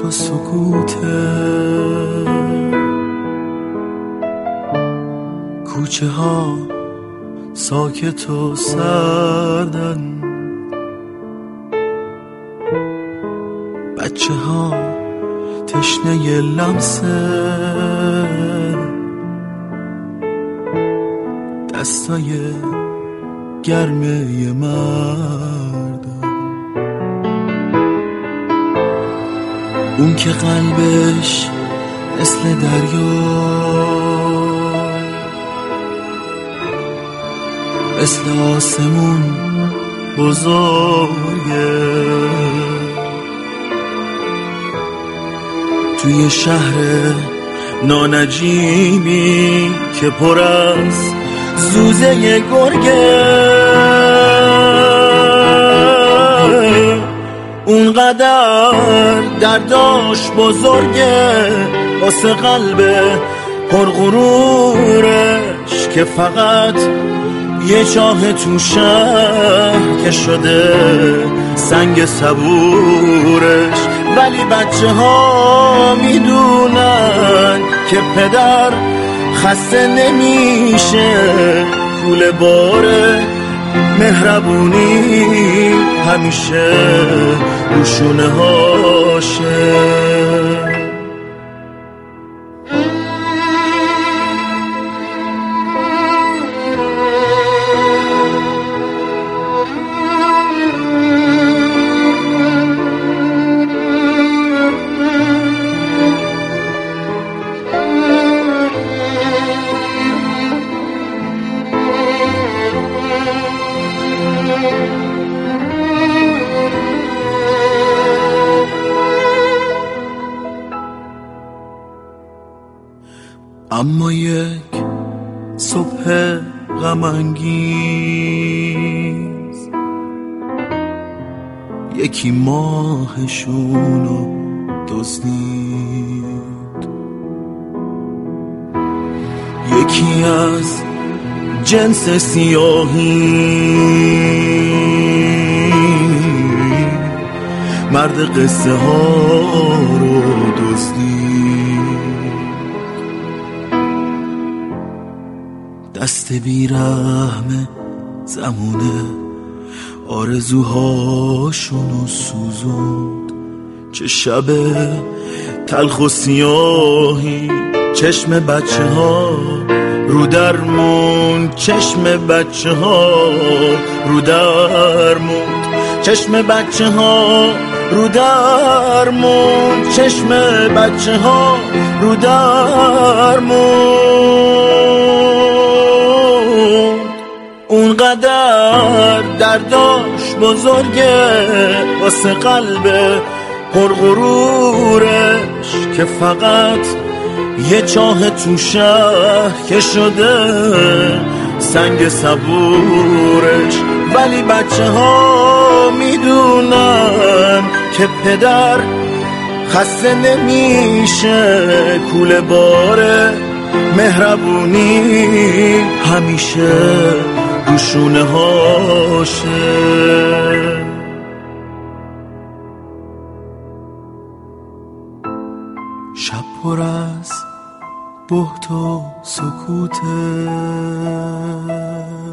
سکوته، کوچه ها ساکت و سردن، بچه ها تشنه لمسه، دستای گرمه مردم، اون که قلبش مثل دریا، مثل آسمون بزرگه، توی شهر نانجیمی که پر از زوزه گرگه، اونقدر درداش بزرگه واسه قلب پرغرورش که فقط یه چاه تو شهر که شده سنگ صبورش. ولی بچه ها میدونن که پدر خسته نمیشه، کوله باره مهربونی همیشه رو شونه هاشه. اما یک صبح غم انگیز یکی ماهشونو دزدید، یکی از جنس سیاهی مرد قصه ها رو دزدید، دست بیرحم زمونه آرزوهاشونو سوزوند. چه شب تلخ و سیاهی چشم بچه ها رو درموند، چشم بچه ها رو درموند، چشم بچه ها رو درموند، چشم بچه ها رو درموند. اونقدر درداش بزرگه واسه قلب پرغرورش که فقط یه چاه تو شهر که شده سنگ صبورش. ولی بچه ها میدونن که پدر خسته نمیشه، کوله باره مهربونی همیشه رو شونه هاشه. شب پر از بهت و سکوته،